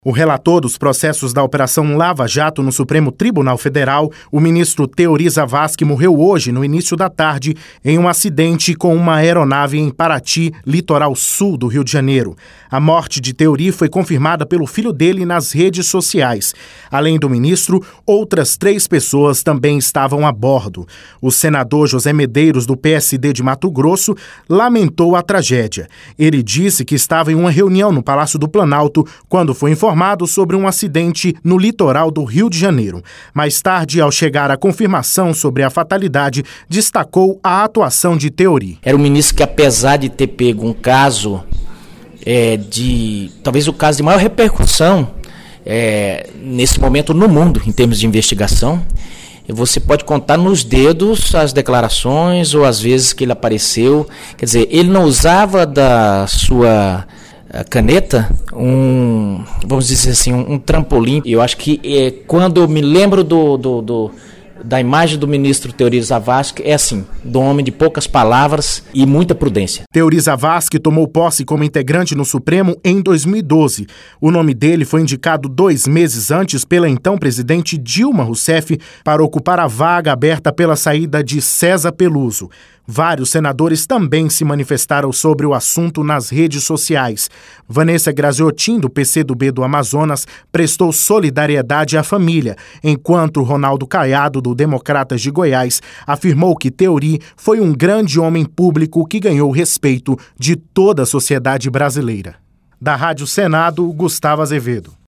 O relator dos processos da Operação Lava Jato no Supremo Tribunal Federal, o ministro Teori Zavascki, morreu hoje, no início da tarde, em um acidente com uma aeronave em Paraty, litoral sul do Rio de Janeiro. A morte de Teori foi confirmada pelo filho dele nas redes sociais. Além do ministro, outras 3 pessoas também estavam a bordo. O senador José Medeiros, do PSD de Mato Grosso, lamentou a tragédia. Ele disse que estava em uma reunião no Palácio do Planalto quando foi informado sobre um acidente no litoral do Rio de Janeiro. Mais tarde, ao chegar à confirmação sobre a fatalidade, destacou a atuação de Teori. Era um ministro que, apesar de ter pego um caso talvez o caso de maior repercussão nesse momento no mundo, em termos de investigação, você pode contar nos dedos as declarações ou as vezes que ele apareceu. Quer dizer, ele não usava da sua caneta vamos dizer assim, um trampolim. Eu acho que quando eu me lembro da imagem do ministro Teori Zavascki, é assim, do homem de poucas palavras e muita prudência. Teori Zavascki tomou posse como integrante no Supremo em 2012. O nome dele foi indicado 2 meses antes pela então presidente Dilma Rousseff para ocupar a vaga aberta pela saída de César Peluso. Vários senadores também se manifestaram sobre o assunto nas redes sociais. Vanessa Graziotin, do PCdoB do Amazonas, prestou solidariedade à família, enquanto Ronaldo Caiado, do Democratas de Goiás, afirmou que Teori foi um grande homem público que ganhou o respeito de toda a sociedade brasileira. Da Rádio Senado, Gustavo Azevedo.